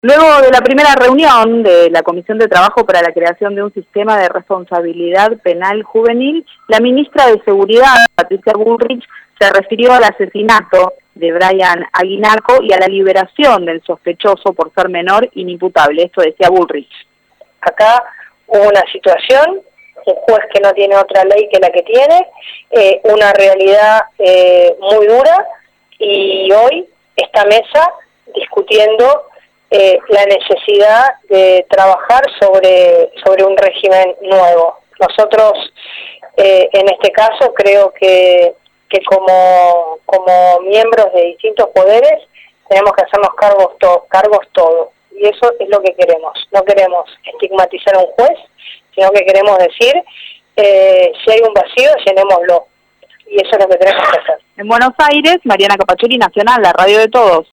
Luego de la primera reunión de la Comisión de Trabajo para la creación de un sistema de responsabilidad penal juvenil, la ministra de Seguridad, Patricia Bullrich, se refirió al asesinato de Brian Aguinaldo y a la liberación del sospechoso por ser menor inimputable. Esto decía Bullrich. Acá hubo una situación, un juez que no tiene otra ley que la que tiene, una realidad muy dura, y hoy esta mesa discutiendo la necesidad de trabajar sobre un régimen nuevo. Nosotros, en este caso, creo que como miembros de distintos poderes tenemos que hacernos cargos todos, y eso es lo que queremos. No queremos estigmatizar a un juez, sino que queremos decir, si hay un vacío, llenémoslo, y eso es lo que tenemos que hacer. En Buenos Aires, Mariana Capachuri, Nacional, la radio de todos.